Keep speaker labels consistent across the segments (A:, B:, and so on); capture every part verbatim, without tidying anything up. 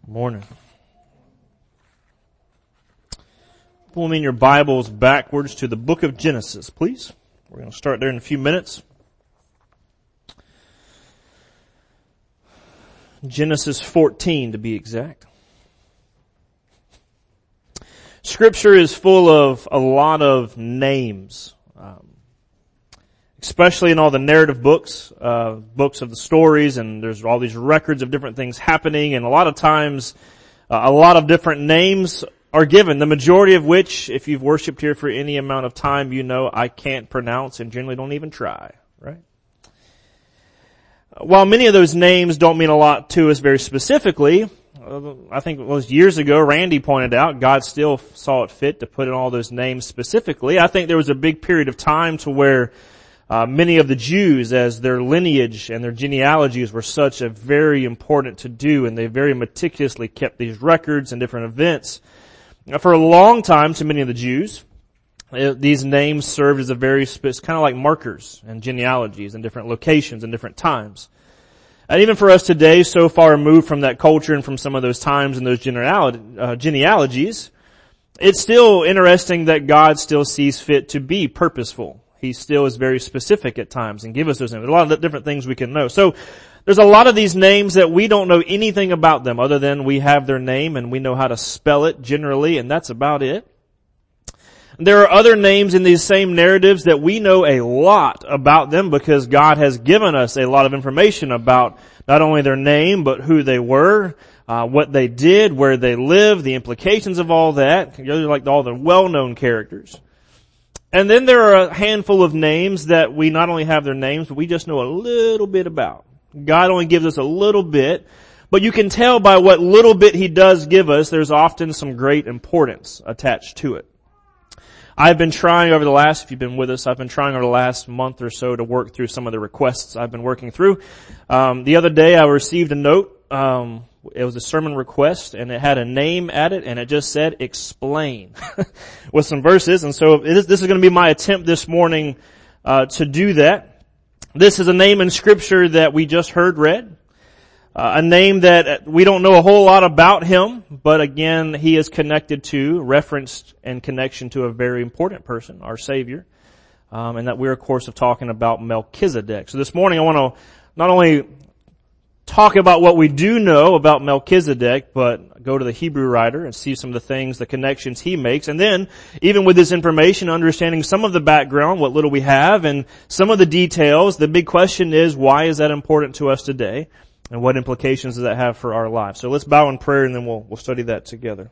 A: Morning. Pull me in your Bibles backwards to the book of Genesis, please. We're going to start there in a few minutes. Genesis fourteen to be exact. Scripture is full of a lot of names, um, especially in all the narrative books, uh, books of the stories, and there's all these records of different things happening, and a lot of times, uh, a lot of different names are given, the majority of which, if you've worshiped here for any amount of time, you know I can't pronounce and generally don't even try, right? While many of those names don't mean a lot to us very specifically, uh, I think it was years ago, Randy pointed out, God still saw it fit to put in all those names specifically. I think there was a big period of time to where Uh, many of the Jews, as their lineage and their genealogies were such a very important to do, and they very meticulously kept these records and different events. Now, for a long time, to many of the Jews, uh, these names served as a very, it's kind of like markers and genealogies in different locations and different times. And even for us today, so far removed from that culture and from some of those times and those genealog- uh, genealogies, it's still interesting that God still sees fit to be purposeful. He still is very specific at times and give us those names. There's a lot of different things we can know. So there's a lot of these names that we don't know anything about them other than we have their name and we know how to spell it generally, and that's about it. There are other names in these same narratives that we know a lot about them because God has given us a lot of information about not only their name but who they were, uh, what they did, where they lived, the implications of all that. They're like all the well-known characters. And then there are a handful of names that we not only have their names, but we just know a little bit about. God only gives us a little bit, but you can tell by what little bit He does give us, there's often some great importance attached to it. I've been trying over the last, if you've been with us, I've been trying over the last month or so to work through some of the requests I've been working through. Um, the other day I received a note, um, it was a sermon request, and it had a name at it, and it just said, explain, with some verses. And so it is, this is going to be my attempt this morning uh to do that. This is a name in Scripture that we just heard read, uh, a name that we don't know a whole lot about him, but again, he is connected to, referenced in connection to a very important person, our Savior, um, and that we're, of course, of talking about Melchizedek. So this morning I want to not only talk about what we do know about Melchizedek, but go to the Hebrew writer and see some of the things, the connections he makes. And then, even with this information, understanding some of the background, what little we have, and some of the details, the big question is, why is that important to us today? And what implications does that have for our lives? So let's bow in prayer and then we'll, we'll study that together.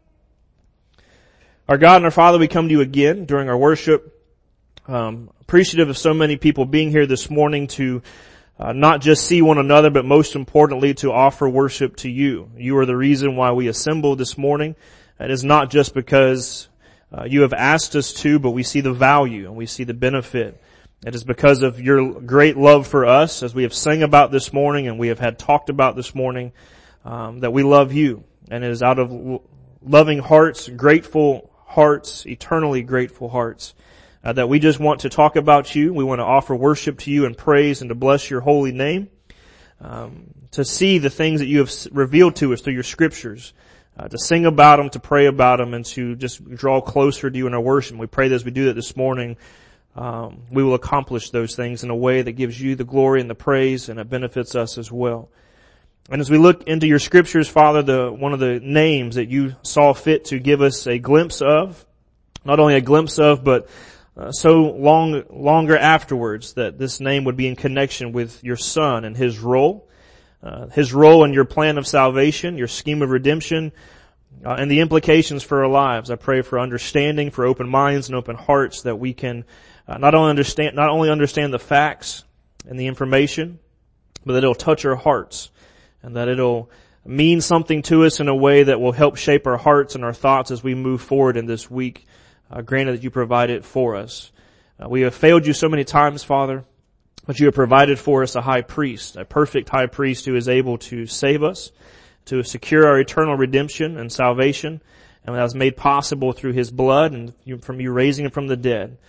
A: Our God and our Father, we come to you again during our worship, um, appreciative of so many people being here this morning to Uh, not just see one another, but most importantly to offer worship to you. You are the reason why we assembled this morning. It is not just because uh, you have asked us to, but we see the value and we see the benefit. It is because of your great love for us, as we have sang about this morning and we have had talked about this morning, um, that we love you. And it is out of l- loving hearts, grateful hearts, eternally grateful hearts, Uh, that we just want to talk about you. We want to offer worship to you and praise and to bless your holy name. Um, to see the things that you have revealed to us through your scriptures. Uh, to sing about them, to pray about them, and to just draw closer to you in our worship. We pray that as we do that this morning, um, we will accomplish those things in a way that gives you the glory and the praise, and it benefits us as well. And as we look into your scriptures, Father, the one of the names that you saw fit to give us a glimpse of, not only a glimpse of, but Uh, so long, longer afterwards, that this name would be in connection with your Son and His role, uh, His role in your plan of salvation, your scheme of redemption, uh, and the implications for our lives. I pray for understanding, for open minds and open hearts, that we can uh, not only understand, not only understand the facts and the information, but that it'll touch our hearts, and that it'll mean something to us in a way that will help shape our hearts and our thoughts as we move forward in this week. Uh, granted that you provide it for us. Uh, we have failed you so many times, Father, but you have provided for us a high priest, a perfect high priest who is able to save us, to secure our eternal redemption and salvation, and that was made possible through His blood and from you raising Him from the dead.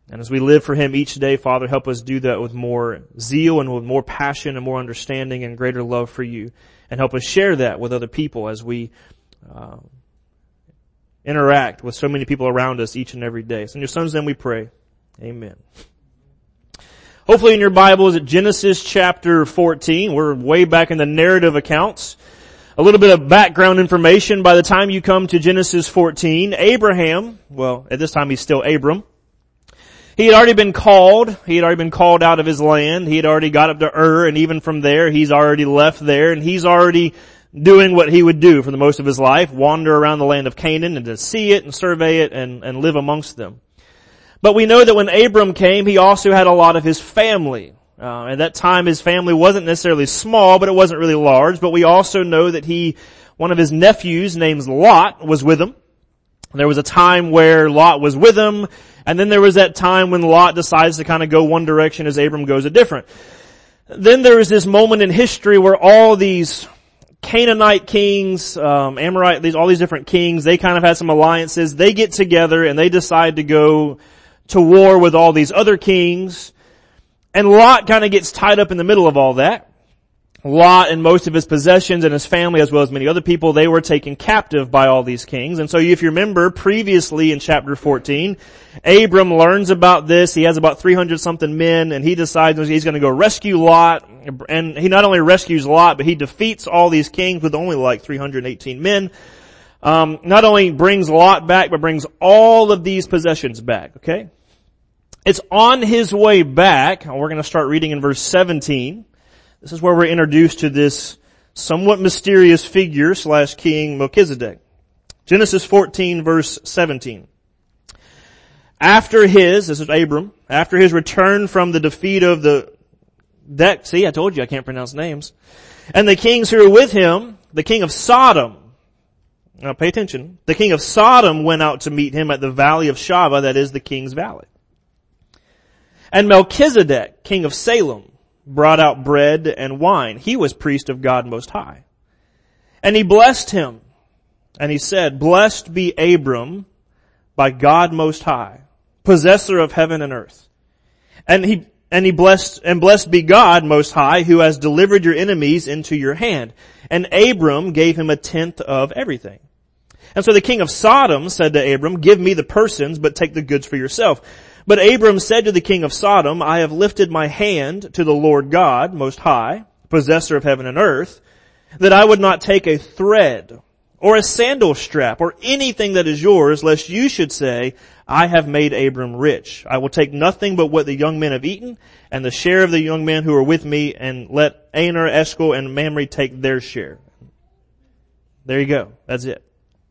A: And as we live for Him each day, Father, help us do that with more zeal and with more passion and more understanding and greater love for You. And help us share that with other people as we uh, interact with so many people around us each and every day. So in Your Son's name we pray. Amen. Hopefully in your Bibles at Genesis chapter fourteen. We're way back in the narrative accounts. A little bit of background information. By the time you come to Genesis fourteen, Abraham, well, at this time he's still Abram. He had already been called. He had already been called out of his land. He had already got up to Ur, and even from there, he's already left there, and he's already doing what he would do for the most of his life, wander around the land of Canaan and to see it and survey it and, and live amongst them. But we know that when Abram came, he also had a lot of his family. Uh, at that time, his family wasn't necessarily small, but it wasn't really large. But we also know that he, one of his nephews named Lot, was with him. There was a time where Lot was with him, and then there was that time when Lot decides to kind of go one direction as Abram goes a different. Then there is this moment in history where all these Canaanite kings, um, Amorite, these all these different kings, they kind of had some alliances. They get together and they decide to go to war with all these other kings. And Lot kind of gets tied up in the middle of all that. Lot and most of his possessions and his family, as well as many other people, they were taken captive by all these kings. And so if you remember previously in chapter fourteen, Abram learns about this. He has about three hundred something men, and he decides he's going to go rescue Lot. And he not only rescues Lot, but he defeats all these kings with only like three hundred eighteen men. Um, not only brings Lot back, but brings all of these possessions back, okay? It's on his way back, and we're going to start reading in verse seventeen. This is where we're introduced to this somewhat mysterious figure slash king Melchizedek. Genesis fourteen verse seventeen. After his, this is Abram, after his return from the defeat of the, that, see, I told you I can't pronounce names. And the kings who were with him, the king of Sodom, now pay attention, the king of Sodom went out to meet him at the valley of Shava, that is the king's valley. And Melchizedek, king of Salem, brought out bread and wine. He was priest of God Most High. And he blessed him. And he said, Blessed be Abram by God Most High, possessor of heaven and earth. And he, and he blessed, and blessed be God Most High, who has delivered your enemies into your hand. And Abram gave him a tenth of everything. And so the king of Sodom said to Abram, Give me the persons, but take the goods for yourself. But Abram said to the king of Sodom, I have lifted my hand to the Lord God, Most High, possessor of heaven and earth, that I would not take a thread or a sandal strap or anything that is yours, lest you should say, I have made Abram rich. I will take nothing but what the young men have eaten, and the share of the young men who are with me, and let Aner, Eshcol, and Mamre take their share. There you go. That's it.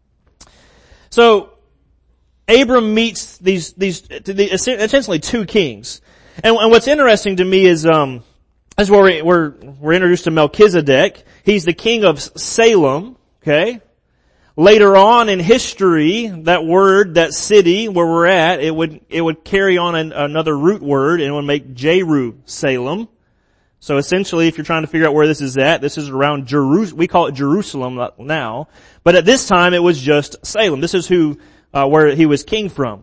A: So, Abram meets these, these, essentially two kings. And, and what's interesting to me is, um, as we're, we're, we're introduced to Melchizedek. He's the king of Salem, okay? Later on in history, that word, that city where we're at, it would, it would carry on an, another root word and it would make Jerusalem. So essentially, if you're trying to figure out where this is at, this is around Jerusalem. We call it Jerusalem now. But at this time, it was just Salem. This is who, Uh, where he was king from.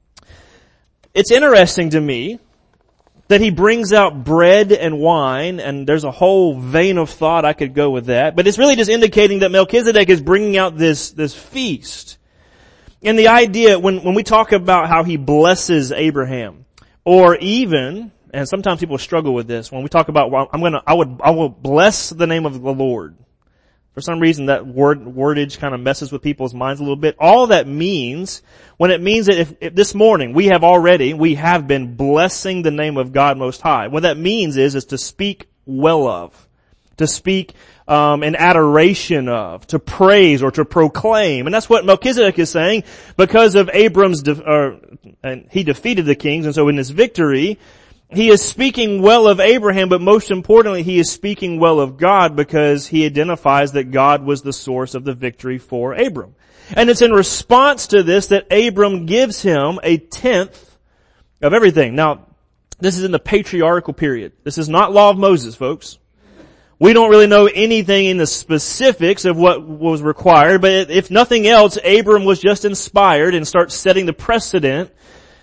A: It's interesting to me that he brings out bread and wine, and there's a whole vein of thought I could go with that, but it's really just indicating that Melchizedek is bringing out this, this feast. And the idea, when, when we talk about how he blesses Abraham, or even, and sometimes people struggle with this, when we talk about, well, I'm gonna, I would, I will bless the name of the Lord. For some reason that word, wordage kind of messes with people's minds a little bit. All that means, when it means that if, if this morning we have already, we have been blessing the name of God Most High. What that means is, is to speak well of. To speak, um, in adoration of. To praise or to proclaim. And that's what Melchizedek is saying. Because of Abram's, de- uh, and he defeated the kings, and so in his victory, he is speaking well of Abraham, but most importantly, he is speaking well of God because he identifies that God was the source of the victory for Abram. And it's in response to this that Abram gives him a tenth of everything. Now, this is in the patriarchal period. This is not Law of Moses, folks. We don't really know anything in the specifics of what was required, but if nothing else, Abram was just inspired and starts setting the precedent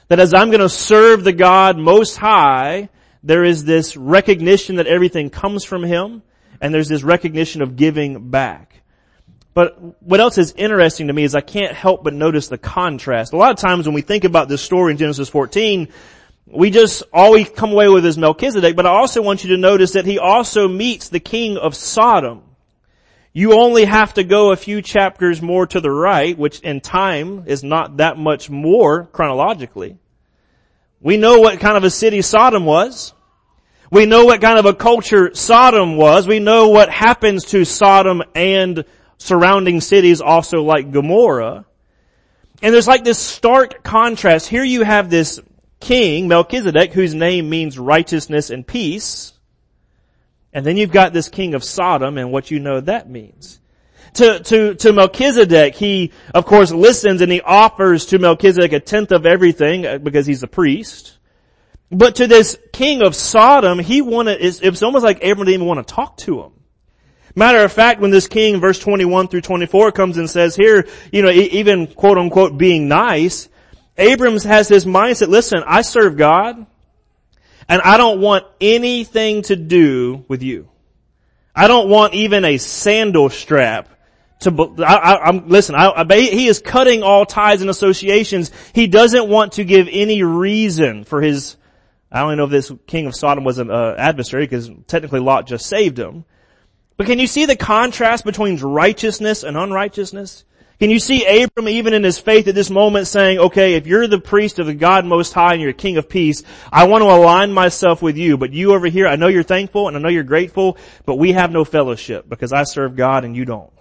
A: That as I'm going to serve the God Most High, there is this recognition that everything comes from Him, and there's this recognition of giving back. But what else is interesting to me is I can't help but notice the contrast. A lot of times when we think about this story in Genesis fourteen, we just, all we come away with is Melchizedek, but I also want you to notice that he also meets the king of Sodom. You only have to go a few chapters more to the right, which in time is not that much more chronologically. We know what kind of a city Sodom was. We know what kind of a culture Sodom was. We know what happens to Sodom and surrounding cities also like Gomorrah. And there's like this stark contrast. Here you have this king, Melchizedek, whose name means righteousness and peace. And then you've got this king of Sodom and what you know that means. To, to, to Melchizedek, he, of course, listens and he offers to Melchizedek a tenth of everything because he's a priest. But to this king of Sodom, he wanted, it's, it's almost like Abram didn't even want to talk to him. Matter of fact, when this king, verse twenty-one through twenty-four, comes and says here, you know, even quote unquote being nice, Abram has this mindset, listen, I serve God, and I don't want anything to do with you. I don't want even a sandal strap to, I, I, I'm, listen, I, I, he is cutting all ties and associations. He doesn't want to give any reason for his, I don't even know if this king of Sodom was an uh, adversary, because technically Lot just saved him. But can you see the contrast between righteousness and unrighteousness? Can you see Abram even in his faith at this moment saying, okay, if you're the priest of the God Most High and you're a king of peace, I want to align myself with you. But you over here, I know you're thankful and I know you're grateful, but we have no fellowship because I serve God and you don't.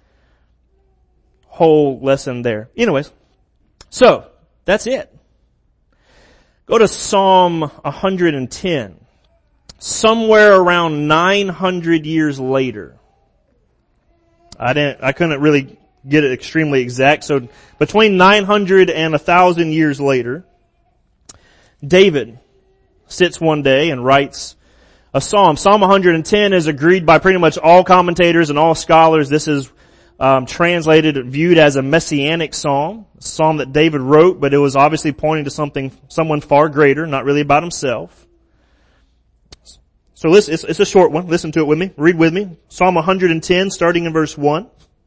A: Whole lesson there. Anyways, so that's it. Go to Psalm one hundred ten. Somewhere around nine hundred years later. I didn't, I couldn't really get it extremely exact. So between nine hundred and one thousand years later, David sits one day and writes a psalm. Psalm one hundred ten is agreed by pretty much all commentators and all scholars. This is um, translated, viewed as a messianic psalm, a psalm that David wrote, but it was obviously pointing to something, someone far greater, not really about himself. So listen, it's, it's a short one. Listen to it with me. Read with me. Psalm one hundred ten, starting in verse one.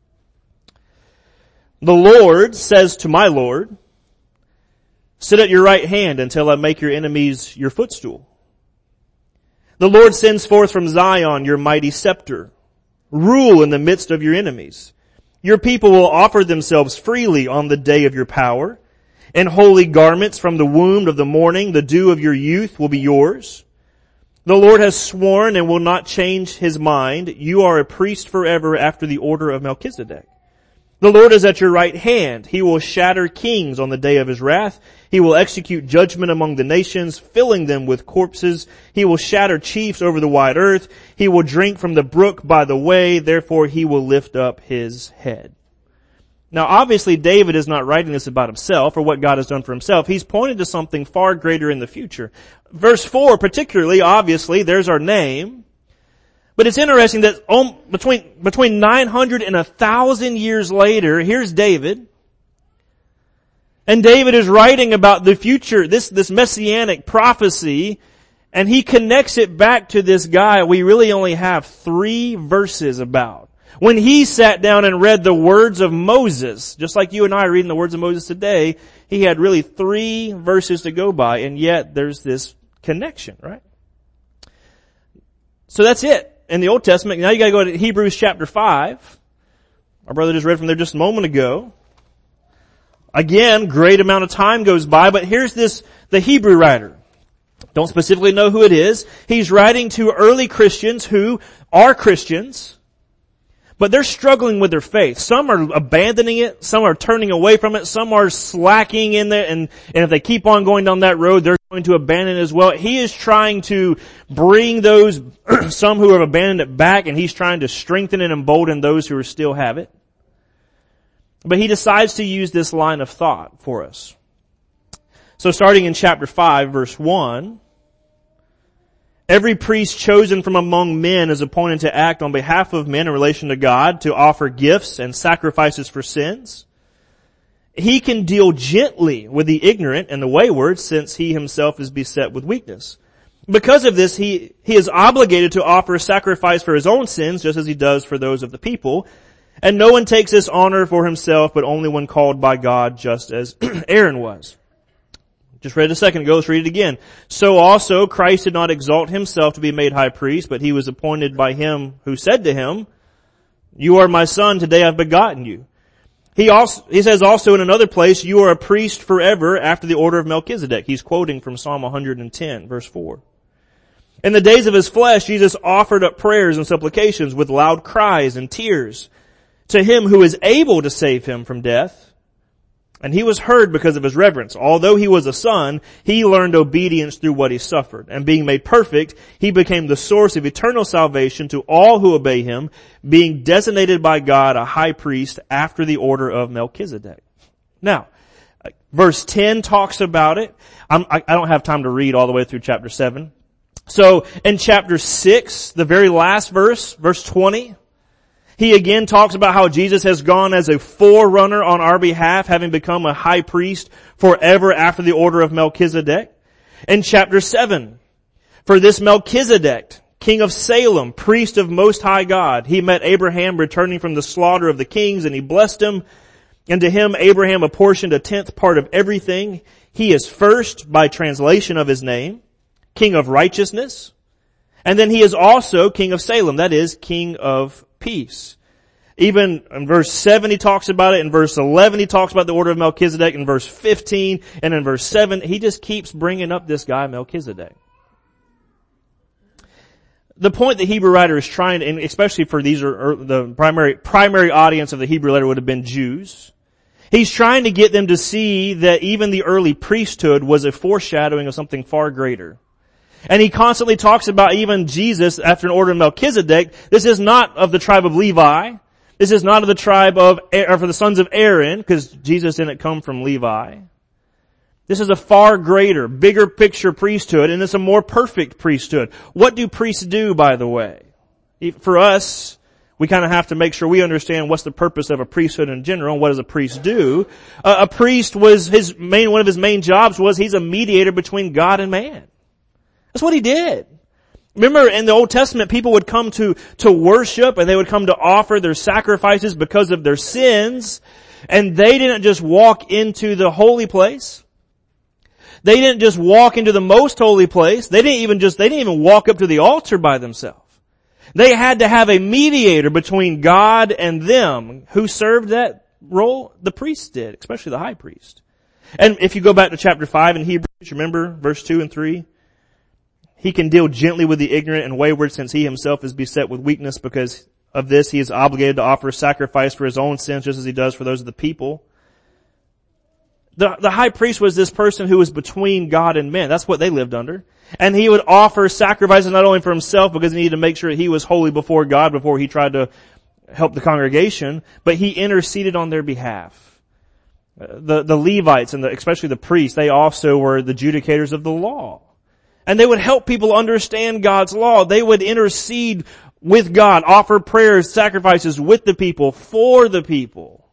A: The Lord says to my Lord, sit at your right hand until I make your enemies your footstool. The Lord sends forth from Zion your mighty scepter. Rule in the midst of your enemies. Your people will offer themselves freely on the day of your power. In holy garments from the womb of the morning, the dew of your youth will be yours. The Lord has sworn and will not change his mind. You are a priest forever after the order of Melchizedek. The Lord is at your right hand. He will shatter kings on the day of his wrath. He will execute judgment among the nations, filling them with corpses. He will shatter chiefs over the wide earth. He will drink from the brook by the way. Therefore he will lift up his head. Now obviously David is not writing this about himself or what God has done for himself. He's pointed to something far greater in the future. Verse four particularly, obviously, there's our name. But it's interesting that um, between, between nine hundred and one thousand years later, here's David. And David is writing about the future, this, this messianic prophecy, and he connects it back to this guy we really only have three verses about. When he sat down and read the words of Moses, just like you and I are reading the words of Moses today, he had really three verses to go by, and yet there's this connection, right? So that's it in the Old Testament. Now you gotta go to Hebrews chapter five. Our brother just read from there just a moment ago. Again, great amount of time goes by, but here's this, the Hebrew writer. Don't specifically know who it is. He's writing to early Christians who are Christians, but they're struggling with their faith. Some are abandoning it. Some are turning away from it. Some are slacking in there. And, and if they keep on going down that road, they're going to abandon it as well. He is trying to bring those, some who have abandoned it back, and he's trying to strengthen and embolden those who still have it. But he decides to use this line of thought for us. So starting in chapter five, verse one, every priest chosen from among men is appointed to act on behalf of men in relation to God, to offer gifts and sacrifices for sins. he can deal gently with the ignorant and the wayward, since he himself is beset with weakness. Because of this, he, he is obligated to offer a sacrifice for his own sins, just as he does for those of the people. And no one takes this honor for himself, but only one called by God, just as Aaron was. Just read it a second ago, let's read it again. So also Christ did not exalt himself to be made high priest, but he was appointed by him who said to him, "You are my son, today I've begotten you." He also, he says also in another place, "You are a priest forever after the order of Melchizedek." He's quoting from Psalm one hundred ten, verse four. In the days of his flesh, Jesus offered up prayers and supplications with loud cries and tears to him who is able to save him from death. And he was heard because of his reverence. Although he was a son, he learned obedience through what he suffered. And being made perfect, he became the source of eternal salvation to all who obey him, being designated by God a high priest after the order of Melchizedek. Now, verse ten talks about it. I'm, I, I don't have time to read all the way through chapter seven. So in chapter six, the very last verse, verse twenty, he again talks about how Jesus has gone as a forerunner on our behalf, having become a high priest forever after the order of Melchizedek. In chapter seven, for this Melchizedek, king of Salem, priest of Most High God, he met Abraham returning from the slaughter of the kings, and he blessed him. And to him Abraham apportioned a tenth part of everything. He is first, by translation of his name, king of righteousness. And then he is also king of Salem, that is, king of peace. Even in verse seven he talks about it. In verse eleven he talks about the order of Melchizedek. In verse fifteen and in verse seven he just keeps bringing up this guy Melchizedek. The point the Hebrew writer is trying to, and especially for these are, are the primary primary audience of the Hebrew letter would have been Jews. He's trying to get them to see that even the early priesthood was a foreshadowing of something far greater. And he constantly talks about even Jesus after an order of Melchizedek. This is not of the tribe of Levi. This is not of the tribe of, or for the sons of Aaron, because Jesus didn't come from Levi. This is a far greater, bigger picture priesthood, and it's a more perfect priesthood. What do priests do, by the way? For us, we kind of have to make sure we understand what's the purpose of a priesthood in general, and what does a priest do. Uh, a priest was his main, one of his main jobs was he's a mediator between God and man. That's what he did. Remember, in the Old Testament, people would come to, to worship, and they would come to offer their sacrifices because of their sins, and they didn't just walk into the holy place. They didn't just walk into the most holy place. They didn't even just, they didn't even walk up to the altar by themselves. They had to have a mediator between God and them. Who served that role? The priests did, especially the high priest. And if you go back to chapter five in Hebrews, remember verse two and three? He can deal gently with the ignorant and wayward, since he himself is beset with weakness. Because of this, he is obligated to offer a sacrifice for his own sins, just as he does for those of the people. The, the high priest was this person who was between God and men. That's what they lived under. And he would offer sacrifices not only for himself, because he needed to make sure he was holy before God before he tried to help the congregation, but he interceded on their behalf. The, the Levites and the, especially the priests, they also were the adjudicators of the law. And they would help people understand God's law. They would intercede with God, offer prayers, sacrifices with the people, for the people.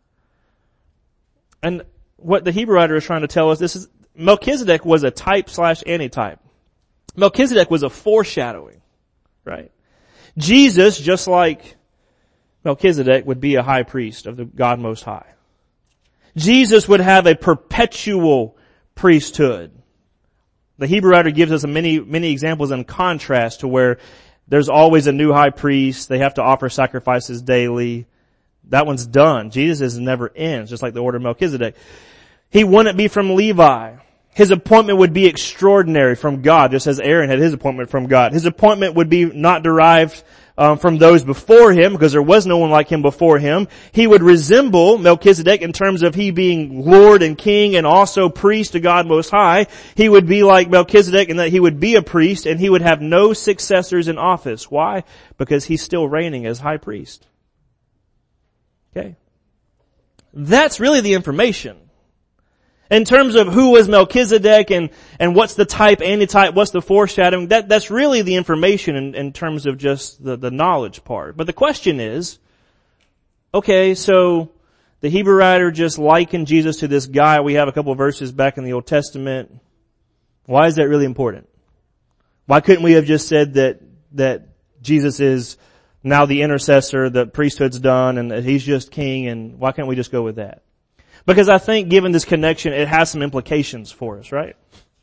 A: And what the Hebrew writer is trying to tell us, this is, Melchizedek was a type slash antitype. Melchizedek was a foreshadowing, right? Jesus, just like Melchizedek, would be a high priest of the God Most High. Jesus would have a perpetual priesthood. The Hebrew writer gives us many, many examples in contrast to where there's always a new high priest. They have to offer sacrifices daily. That one's done. Jesus never ends, just like the order of Melchizedek. He wouldn't be from Levi. His appointment would be extraordinary from God, just as Aaron had his appointment from God. His appointment would be not derived um, from those before him, because there was no one like him before him. He would resemble Melchizedek in terms of he being Lord and King and also priest to God Most High. He would be like Melchizedek in that he would be a priest, and he would have no successors in office. Why? Because he's still reigning as high priest. Okay. That's really the information. In terms of who was Melchizedek and, and what's the type, antitype, what's the foreshadowing, that, that's really the information in, in terms of just the, the knowledge part. But the question is, okay, so the Hebrew writer just likened Jesus to this guy. We have a couple of verses back in the Old Testament. Why is that really important? Why couldn't we have just said that, that Jesus is now the intercessor, the priesthood's done, and that he's just king, and why can't we just go with that? Because I think given this connection, it has some implications for us, right?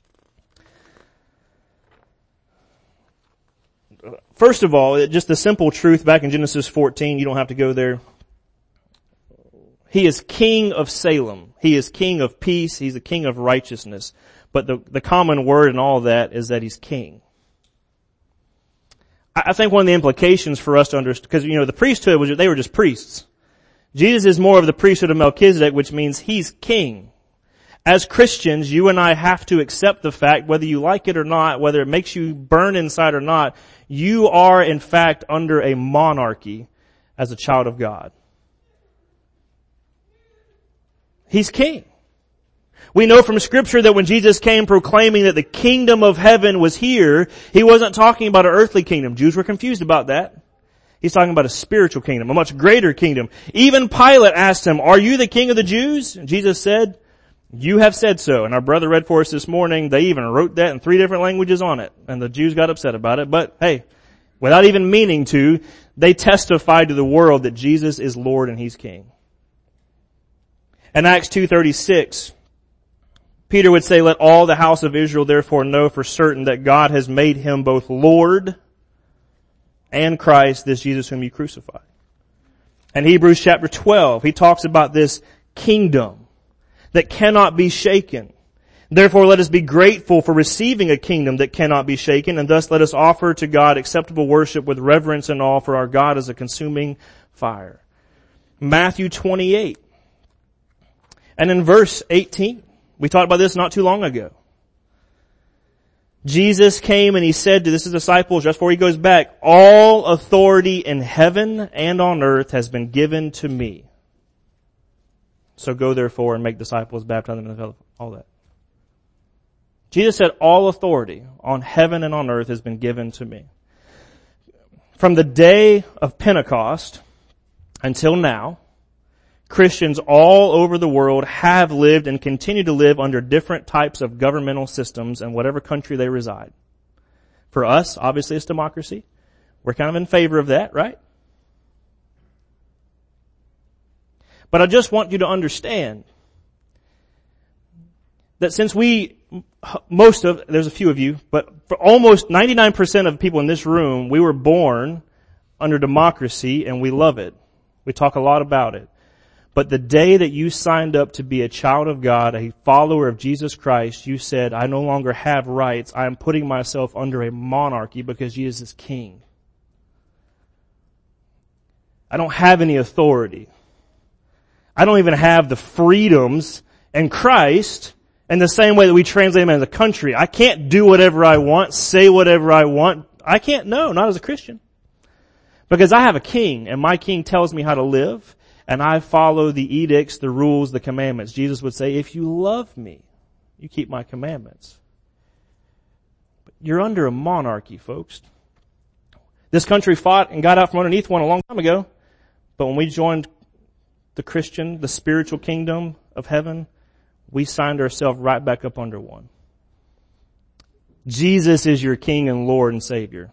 A: First of all, just the simple truth back in Genesis fourteen, you don't have to go there. He is king of Salem. He is king of peace. He's the king of righteousness. But the, the common word in all of that is that he's king. I think one of the implications for us to understand, because, you know, the priesthood was, they were just priests. Jesus is more of the priesthood of Melchizedek, which means he's king. As Christians, you and I have to accept the fact, whether you like it or not, whether it makes you burn inside or not, you are in fact under a monarchy as a child of God. He's king. We know from Scripture that when Jesus came proclaiming that the kingdom of heaven was here, he wasn't talking about an earthly kingdom. Jews were confused about that. He's talking about a spiritual kingdom, a much greater kingdom. Even Pilate asked him, "Are you the king of the Jews?" And Jesus said, "You have said so." And our brother read for us this morning, they even wrote that in three different languages on it. And the Jews got upset about it. But hey, without even meaning to, they testified to the world that Jesus is Lord and he's king. In Acts two thirty-six, Peter would say, "Let all the house of Israel therefore know for certain that God has made him both Lord and Christ, this Jesus whom you crucified." In Hebrews chapter twelve, he talks about this kingdom that cannot be shaken. "Therefore let us be grateful for receiving a kingdom that cannot be shaken, and thus let us offer to God acceptable worship with reverence and awe, for our God is a consuming fire." Matthew twenty-eight. And in verse eighteen, we talked about this not too long ago. Jesus came and he said to his disciples, just before he goes back, "All authority in heaven and on earth has been given to me. So go therefore and make disciples, baptize them in the all that." Jesus said, all authority on heaven and on earth has been given to me. From the day of Pentecost until now, Christians all over the world have lived and continue to live under different types of governmental systems in whatever country they reside. For us, obviously it's democracy. We're kind of in favor of that, right? But I just want you to understand that since we, most of, there's a few of you, but for almost ninety-nine percent of people in this room, we were born under democracy and we love it. We talk a lot about it. But the day that you signed up to be a child of God, a follower of Jesus Christ, you said, "I no longer have rights. I am putting myself under a monarchy because Jesus is king. I don't have any authority. I don't even have the freedoms in Christ in the same way that we translate them as a country. I can't do whatever I want, say whatever I want. I can't, no, not as a Christian. Because I have a king, and my king tells me how to live, and I follow the edicts, the rules, the commandments." Jesus would say, "If you love me, you keep my commandments." But you're under a monarchy, folks. This country fought and got out from underneath one a long time ago. But when we joined the Christian, the spiritual kingdom of heaven, we signed ourselves right back up under one. Jesus is your King and Lord and Savior.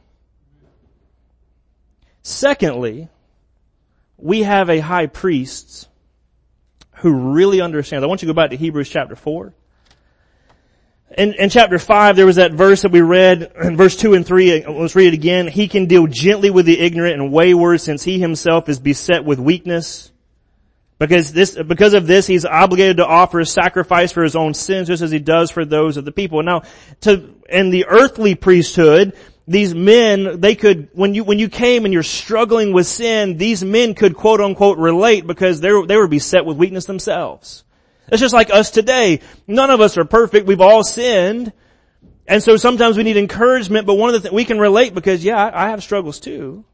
A: Secondly, we have a high priest who really understands. I want you to go back to Hebrews chapter four. In, in chapter five, there was that verse that we read in verse two and three. Let's read it again. "He can deal gently with the ignorant and wayward, since he himself is beset with weakness. Because this, because of this, he's obligated to offer a sacrifice for his own sins, just as he does for those of the people." Now, to, in the earthly priesthood, these men, they could, when you, when you came and you're struggling with sin, these men could quote unquote relate because they were, they were beset with weakness themselves. It's just like us today. None of us are perfect. We've all sinned. And so sometimes we need encouragement, but one of the things, we can relate because, yeah, I have struggles too.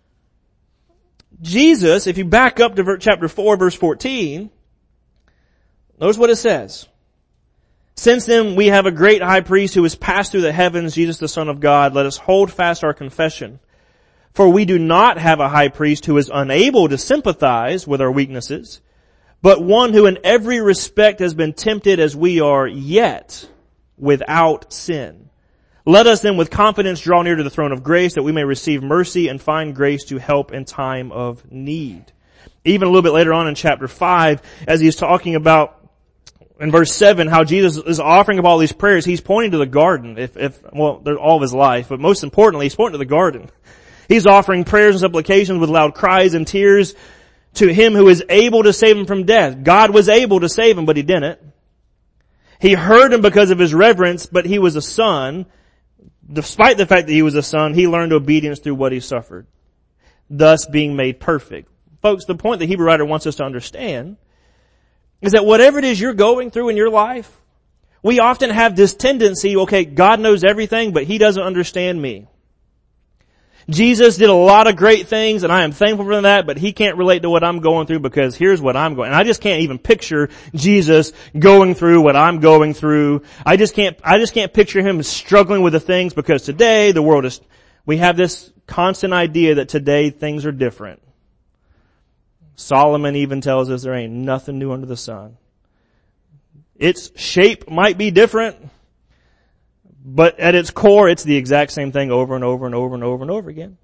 A: Jesus, if you back up to chapter four, verse fourteen, notice what it says. "Since then we have a great high priest who has passed through the heavens, Jesus the Son of God. Let us hold fast our confession. For we do not have a high priest who is unable to sympathize with our weaknesses, but one who in every respect has been tempted as we are, yet without sin. Let us then with confidence draw near to the throne of grace that we may receive mercy and find grace to help in time of need. Even a little bit later on in chapter five, as he's talking about in verse seven, how Jesus is offering up all these prayers, he's pointing to the garden, if, if, well, they're all of his life, but most importantly, he's pointing to the garden. He's offering prayers and supplications with loud cries and tears to him who is able to save him from death. God was able to save him, but he didn't. He heard him because of his reverence, but he was a son. Despite the fact that he was a son, he learned obedience through what he suffered, thus being made perfect. Folks, the point the Hebrew writer wants us to understand is that whatever it is you're going through in your life, we often have this tendency, okay, God knows everything, but he doesn't understand me. Jesus did a lot of great things, and I am thankful for that, but he can't relate to what I'm going through because here's what I'm going. And I just can't even picture Jesus going through what I'm going through. I just can't, I just can't picture him struggling with the things because today the world is, we have this constant idea that today things are different. Solomon even tells us there ain't nothing new under the sun. Its shape might be different, but at its core, it's the exact same thing over and over and over and over and over again.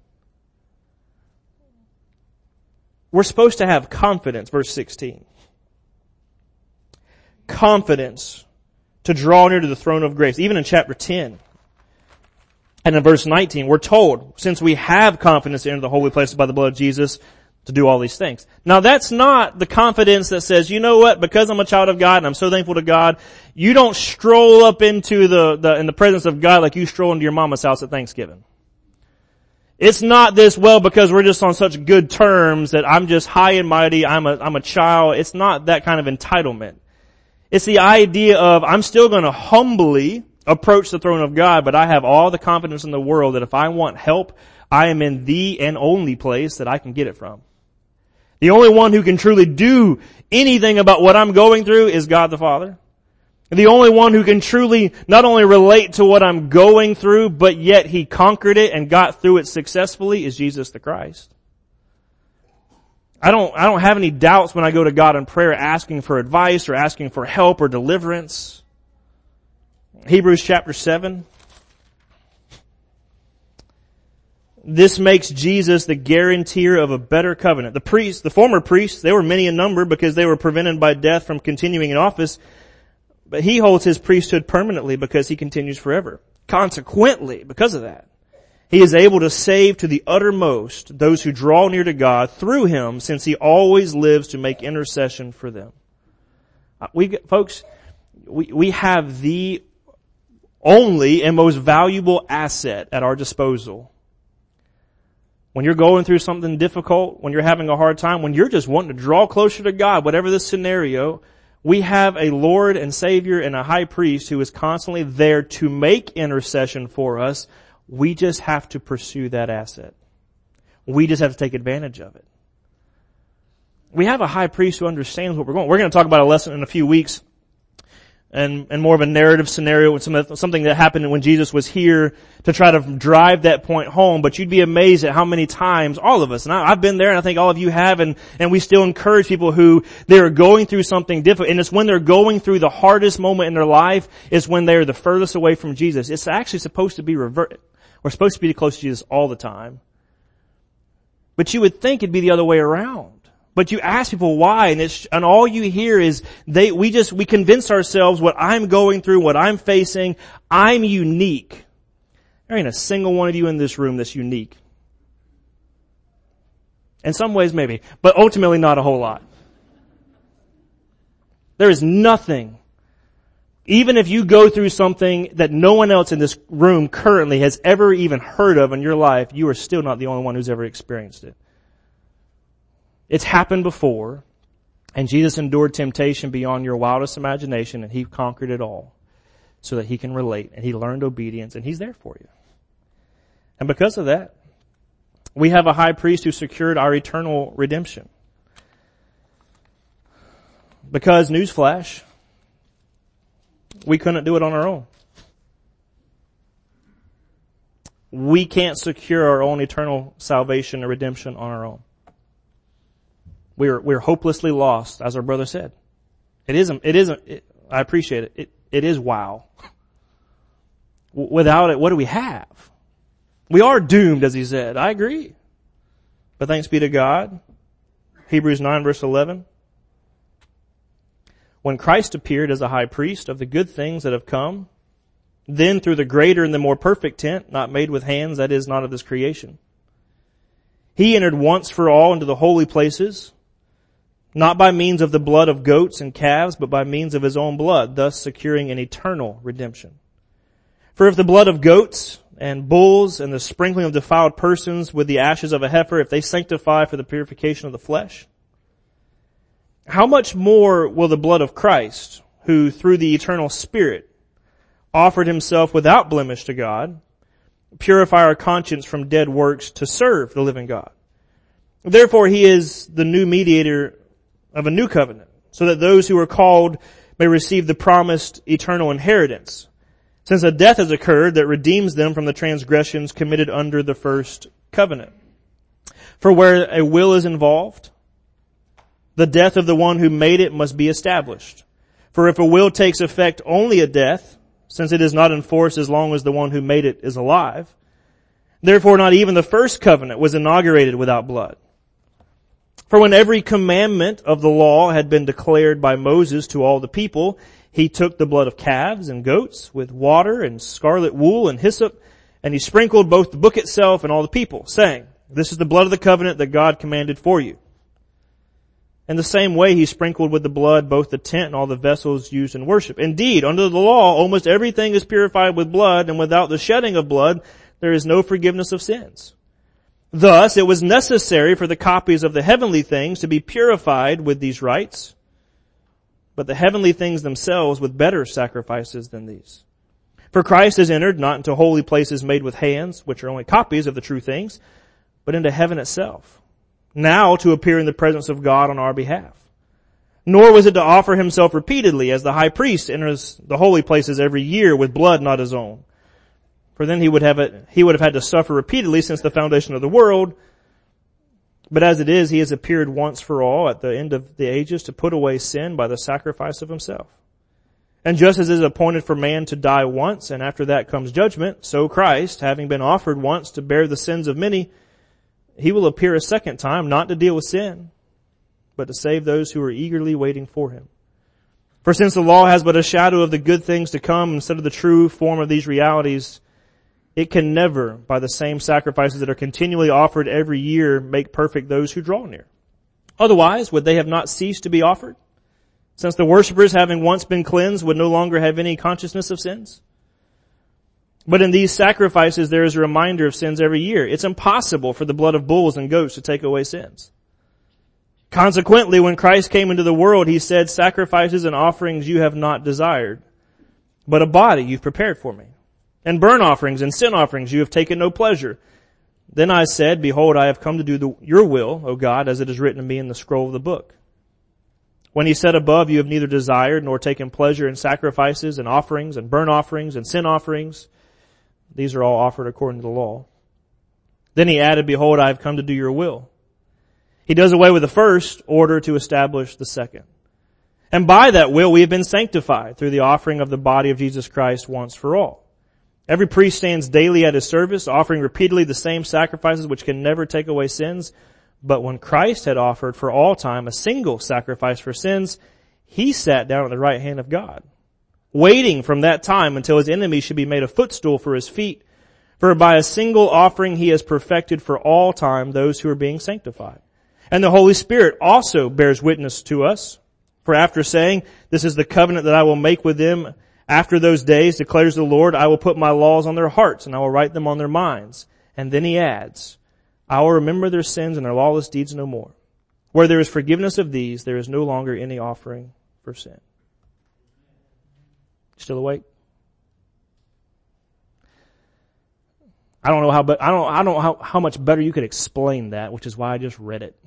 A: We're supposed to have confidence, verse sixteen. Confidence to draw near to the throne of grace. Even in chapter ten and in verse nineteen, we're told, since we have confidence to enter the holy places by the blood of Jesus, to do all these things. Now that's not the confidence that says, you know what, because I'm a child of God and I'm so thankful to God, you don't stroll up into the, the, in the presence of God like you stroll into your mama's house at Thanksgiving. It's not this, well, because we're just on such good terms that I'm just high and mighty, I'm a, I'm a child. It's not that kind of entitlement. It's the idea of, I'm still gonna humbly approach the throne of God, but I have all the confidence in the world that if I want help, I am in the and only place that I can get it from. The only one who can truly do anything about what I'm going through is God the Father. The only one who can truly not only relate to what I'm going through, but yet he conquered it and got through it successfully is Jesus the Christ. I don't, I don't have any doubts when I go to God in prayer asking for advice or asking for help or deliverance. Hebrews chapter seven. This makes Jesus the guarantor of a better covenant. The priests, the former priests, they were many in number because they were prevented by death from continuing in office. But he holds his priesthood permanently because he continues forever. Consequently, because of that, he is able to save to the uttermost those who draw near to God through him, since he always lives to make intercession for them. We, folks, we, we have the only and most valuable asset at our disposal. When you're going through something difficult, when you're having a hard time, when you're just wanting to draw closer to God, whatever the scenario, we have a Lord and Savior and a high priest who is constantly there to make intercession for us. We just have to pursue that asset. We just have to take advantage of it. We have a high priest who understands what we're going. We're going to talk about a lesson in a few weeks and, and more of a narrative scenario with some, something that happened when Jesus was here to try to drive that point home. But you'd be amazed at how many times all of us, and I, I've been there and I think all of you have, and, and we still encourage people who they're going through something difficult. And it's when they're going through the hardest moment in their life is when they're the furthest away from Jesus. It's actually supposed to be revert. We're supposed to be close to Jesus all the time. But you would think it'd be the other way around. But you ask people why, and it's, and all you hear is they, we just, we convince ourselves what I'm going through, what I'm facing, I'm unique. There ain't a single one of you in this room that's unique. In some ways maybe, but ultimately not a whole lot. There is nothing, even if you go through something that no one else in this room currently has ever even heard of in your life, you are still not the only one who's ever experienced it. It's happened before, and Jesus endured temptation beyond your wildest imagination, and he conquered it all so that he can relate, and he learned obedience, and he's there for you. And because of that, we have a high priest who secured our eternal redemption. Because, newsflash, we couldn't do it on our own. We can't secure our own eternal salvation and redemption on our own. We're, we're hopelessly lost, as our brother said. It isn't, it isn't, it, I appreciate it. It, it is wow. Without it, what do we have? We are doomed, as he said. I agree. But thanks be to God. Hebrews nine verse eleven. When Christ appeared as a high priest of the good things that have come, then through the greater and the more perfect tent, not made with hands, that is, not of this creation, he entered once for all into the holy places, not by means of the blood of goats and calves, but by means of his own blood, thus securing an eternal redemption. For if the blood of goats and bulls and the sprinkling of defiled persons with the ashes of a heifer, if they sanctify for the purification of the flesh, how much more will the blood of Christ, who through the eternal Spirit offered himself without blemish to God, purify our conscience from dead works to serve the living God? Therefore he is the new mediator of a new covenant, so that those who are called may receive the promised eternal inheritance, since a death has occurred that redeems them from the transgressions committed under the first covenant. For where a will is involved, the death of the one who made it must be established. For if a will takes effect only at death, since it is not in force as long as the one who made it is alive, therefore not even the first covenant was inaugurated without blood. For when every commandment of the law had been declared by Moses to all the people, he took the blood of calves and goats with water and scarlet wool and hyssop, and he sprinkled both the book itself and all the people, saying, "This is the blood of the covenant that God commanded for you." In the same way he sprinkled with the blood both the tent and all the vessels used in worship. Indeed, under the law, almost everything is purified with blood, and without the shedding of blood, there is no forgiveness of sins. Thus, it was necessary for the copies of the heavenly things to be purified with these rites, but the heavenly things themselves with better sacrifices than these. For Christ has entered not into holy places made with hands, which are only copies of the true things, but into heaven itself, now to appear in the presence of God on our behalf. Nor was it to offer himself repeatedly, as the high priest enters the holy places every year with blood not his own. For then he would have it, he would have had to suffer repeatedly since the foundation of the world. But as it is, he has appeared once for all at the end of the ages to put away sin by the sacrifice of himself. And just as it is appointed for man to die once, and after that comes judgment, so Christ, having been offered once to bear the sins of many, he will appear a second time, not to deal with sin, but to save those who are eagerly waiting for him. For since the law has but a shadow of the good things to come instead of the true form of these realities, it can never, by the same sacrifices that are continually offered every year, make perfect those who draw near. Otherwise, would they have not ceased to be offered? Since the worshippers, having once been cleansed, would no longer have any consciousness of sins? But in these sacrifices there is a reminder of sins every year. It's impossible for the blood of bulls and goats to take away sins. Consequently, when Christ came into the world, he said, "Sacrifices and offerings you have not desired, but a body you've prepared for me. And burnt offerings and sin offerings you have taken no pleasure. Then I said, Behold, I have come to do the, your will, O God, as it is written of me in the scroll of the book." When he said above, "You have neither desired nor taken pleasure in sacrifices and offerings and burnt offerings and sin offerings," these are all offered according to the law. Then he added, "Behold, I have come to do your will." He does away with the first order to establish the second. And by that will we have been sanctified through the offering of the body of Jesus Christ once for all. Every priest stands daily at his service, offering repeatedly the same sacrifices which can never take away sins. But when Christ had offered for all time a single sacrifice for sins, he sat down at the right hand of God, waiting from that time until his enemies should be made a footstool for his feet. For by a single offering he has perfected for all time those who are being sanctified. And the Holy Spirit also bears witness to us. For after saying, "This is the covenant that I will make with them after those days, declares the Lord, I will put my laws on their hearts and I will write them on their minds." And then he adds, "I will remember their sins and their lawless deeds no more. Where there is forgiveness of these, there is no longer any offering for sin." Still awake? I don't know how, but I don't, I don't know how, how much better you could explain that, which is why I just read it.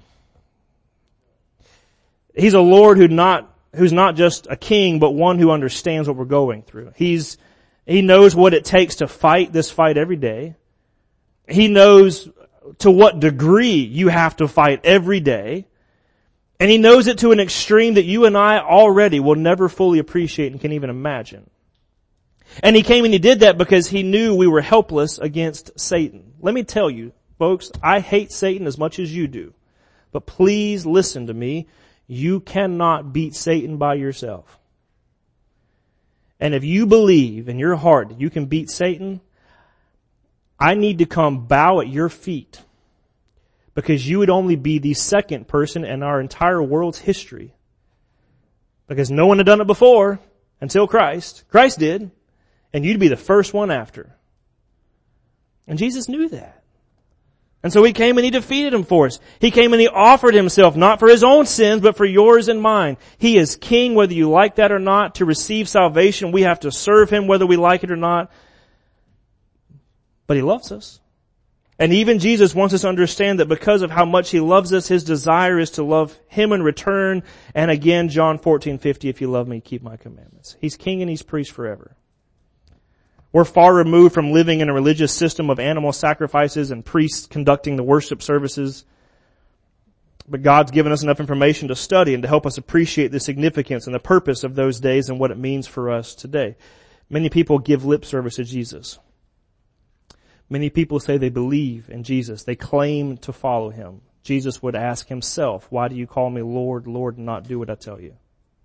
A: He's a Lord who not, who's not just a king, but one who understands what we're going through. He's, he knows what it takes to fight this fight every day. He knows to what degree you have to fight every day. And He knows it to an extreme that you and I already will never fully appreciate and can even imagine. And He came and He did that because He knew we were helpless against Satan. Let me tell you, folks, I hate Satan as much as you do. But please listen to me. You cannot beat Satan by yourself. And if you believe in your heart that you can beat Satan, I need to come bow at your feet, because you would only be the second person in our entire world's history. Because no one had done it before until Christ. Christ did. And you'd be the first one after. And Jesus knew that. And so He came and He defeated him for us. He came and He offered Himself, not for His own sins, but for yours and mine. He is King, whether you like that or not. To receive salvation, we have to serve Him, whether we like it or not. But He loves us. And even Jesus wants us to understand that because of how much He loves us, His desire is to love Him in return. And again, John fourteen fifty, if you love me, keep my commandments. He's King and He's priest forever. We're far removed from living in a religious system of animal sacrifices and priests conducting the worship services. But God's given us enough information to study and to help us appreciate the significance and the purpose of those days and what it means for us today. Many people give lip service to Jesus. Many people say they believe in Jesus. They claim to follow Him. Jesus would ask Himself, why do you call me Lord, Lord, and not do what I tell you?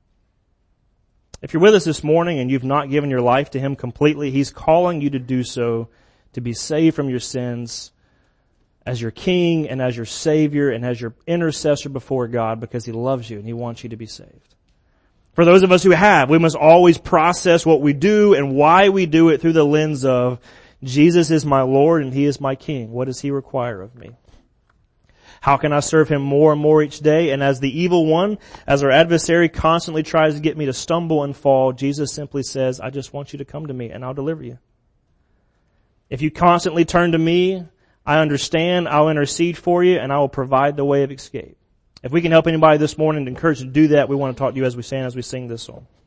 A: If you're with us this morning and you've not given your life to Him completely, He's calling you to do so, to be saved from your sins as your King and as your Savior and as your intercessor before God, because He loves you and He wants you to be saved. For those of us who have, we must always process what we do and why we do it through the lens of Jesus is my Lord and He is my King. What does He require of me? How can I serve Him more and more each day? And as the evil one, as our adversary constantly tries to get me to stumble and fall, Jesus simply says, I just want you to come to me and I'll deliver you. If you constantly turn to me, I understand, I'll intercede for you, and I will provide the way of escape. If we can help anybody this morning to encourage you to do that, we want to talk to you as we stand, as we sing this song.